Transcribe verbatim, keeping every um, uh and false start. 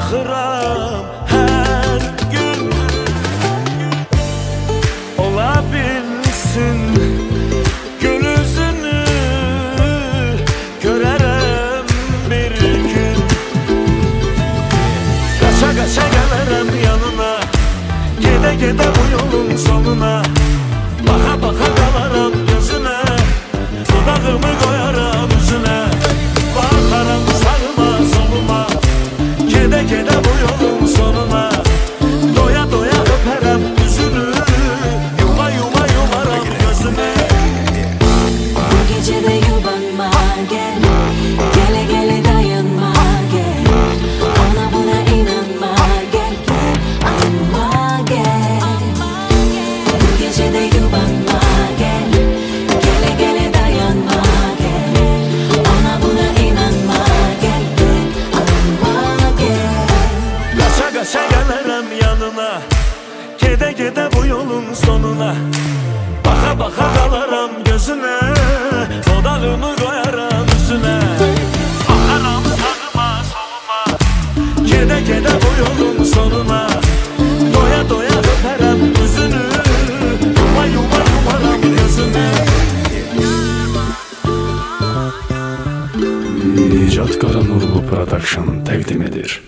baxıram hər gün. Ola bilsin gül üzünü görərəm bir gün. Qaça qaça gələrəm yanına, gedə gedə bu yolun sonuna. Baxa baxa qalaram gözünə, dudağımı qoyaram üzünə. Baxaram sağıma soluma, gedə gedə bu yolun sonuna. Doya doya öpərəm üzünü, yuma yuma yumaram gözünü. Bu gece de yubanma gel, gele gele dayanma gel. Ona buna inanma gel gel, anma gel. Bu gece de yubanma gel, gele gele dayanma gel. Ona buna inanma gel gel, anma gel. Qaça qaça gələrəm yanına, gedə gedə bu yolun sonuna. Baxa baxa qalaram gözünə, dodağımı qoyaram üzünə. Baxaram sağıma soluma, gedə gedə bu yolun sonuna. Doya doya öpərəm üzünü, yuma yuma yumaram gözünü. Nicat Qaranurlu Production təqdim edir.